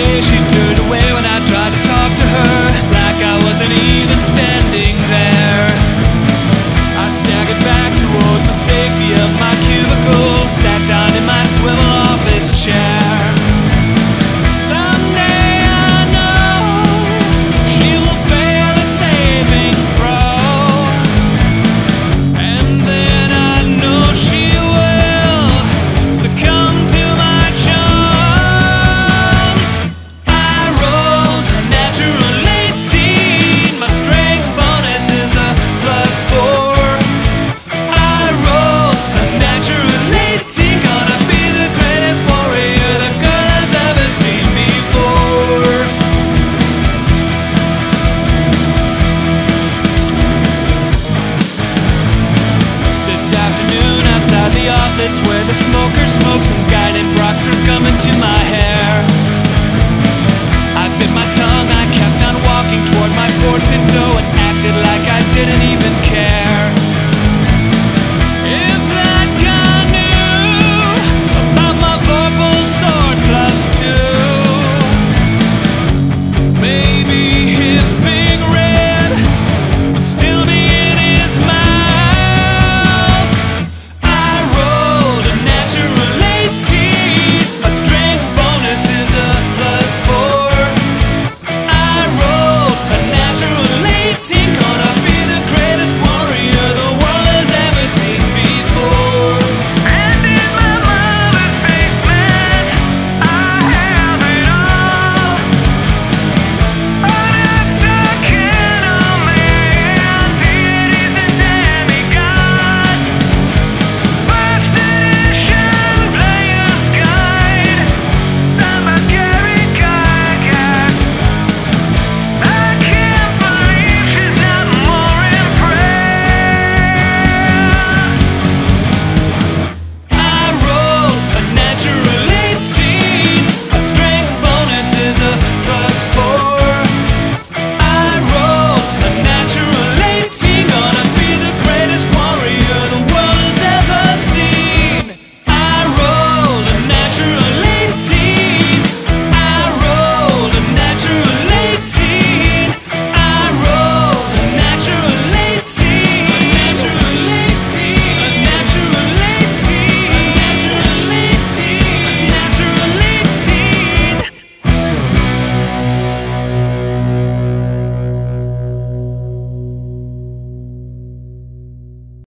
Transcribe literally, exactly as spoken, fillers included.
way she turned away when I tried to talk to her, like I wasn't even standing there. I staggered back towards the safety of my cubicle, sat down in my swivel office chair. Someday I know she will fail a saving throw, and then I know she will succumb to my charms. I rolled a natural eighteen, my strength bonus is a plus four. I rolled a natural eighteen, gonna be the greatest warrior the girl has ever seen before. This afternoon outside the office where the smoker smokes